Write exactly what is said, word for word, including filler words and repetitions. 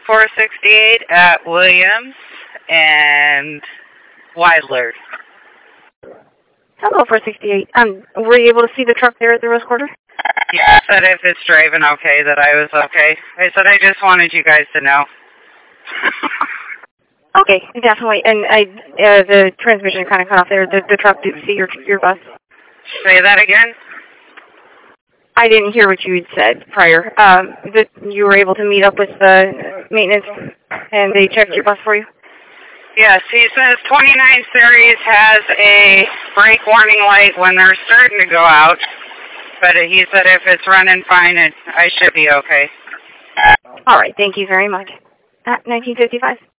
four sixty-eight at Williams and Weidler. Hello, four sixty-eight. Um, were you able to see the truck there at the Rose Quarter? Yeah, I said if it's driving okay, that I was okay. I said I just wanted you guys to know. Okay, definitely. And I, uh, the transmission kind of cut off there. The, the truck didn't see your your bus. Say that again? I didn't hear what you had said prior. Um, that you were able to meet up with the maintenance and they checked your bus for you? Yes, he says twenty-nine series has a brake warning light when they're starting to go out. But he said if it's running fine, it, I should be okay. All right, thank you very much. At nineteen fifty-five.